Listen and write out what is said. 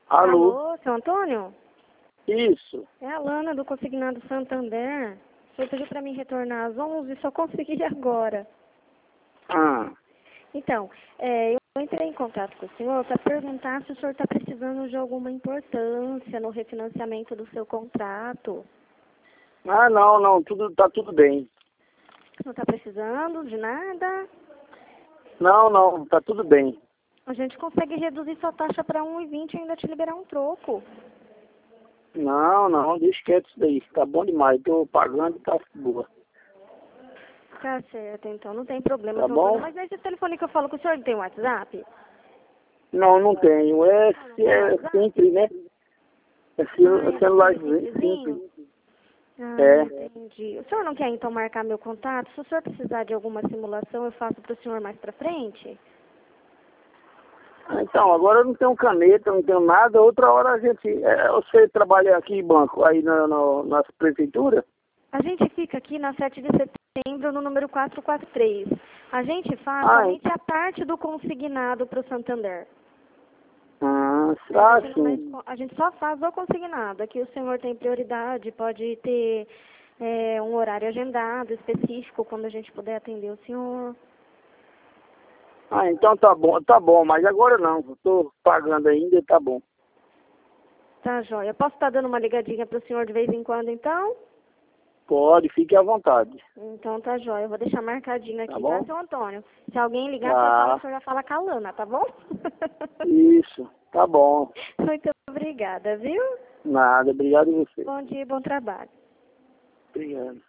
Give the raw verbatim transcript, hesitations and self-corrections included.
Alô? Alô, seu Antônio? Isso. É a Lana do Consignado Santander. O senhor pediu para mim retornar às onze e só consegui agora. Ah, Então, é, eu entrei em contato com o senhor para perguntar se o senhor está precisando de alguma importância no refinanciamento do seu contrato. ah não, não, tudo, tá tudo bem. Não está precisando de nada? Não, não, tá tudo bem. A gente consegue reduzir sua taxa para um e vinte e ainda te liberar um troco. Não, não, deixa quieto isso daí. Tá bom demais, tô pagando e tá boa. Tá certo, então não tem problema, Tá seu Antônio. bom? Mas esse telefone que eu falo com o senhor, ele tem WhatsApp? Não, não tenho. É, Não, não tem é WhatsApp? simples, né? É Ah, celu- é celular aquele simples. simplesinho? Ah, É. entendi. O senhor não quer então marcar meu contato? Se o senhor precisar de alguma simulação, eu faço para o senhor mais para frente? Então, agora eu não tenho caneta, não tenho nada. Outra hora a gente... É, você trabalha aqui em banco, aí na, na, nas prefeituras? A gente fica aqui na sete de setembro, no número quatrocentos e quarenta e três. A gente faz Ah, somente a parte do consignado para o Santander. ah, A ah, gente, não é- sim. a gente só faz o consignado. Aqui o senhor tem prioridade, pode ter é, um horário agendado específico quando a gente puder atender o senhor. Ah, então tá bom, tá bom, mas agora não, eu tô pagando ainda, tá bom. Tá, joia. Posso estar dando uma ligadinha para o senhor de vez em quando, então? Pode, fique à vontade, Então tá joia. Eu vou deixar marcadinho tá aqui, tá, bom? seu Antônio? Se alguém ligar, o senhor fala, o Ah, senhor já fala com a Lana, tá bom? isso, tá bom. Muito obrigada, viu? Nada, obrigado a você. Bom dia e bom trabalho. Obrigado.